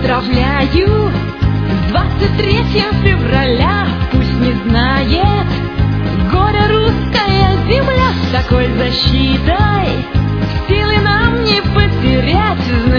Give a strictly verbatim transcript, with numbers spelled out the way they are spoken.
Поздравляю с двадцать третьим февраля. Пусть не знает горя русская земля, с такой защитой силы нам не потерять.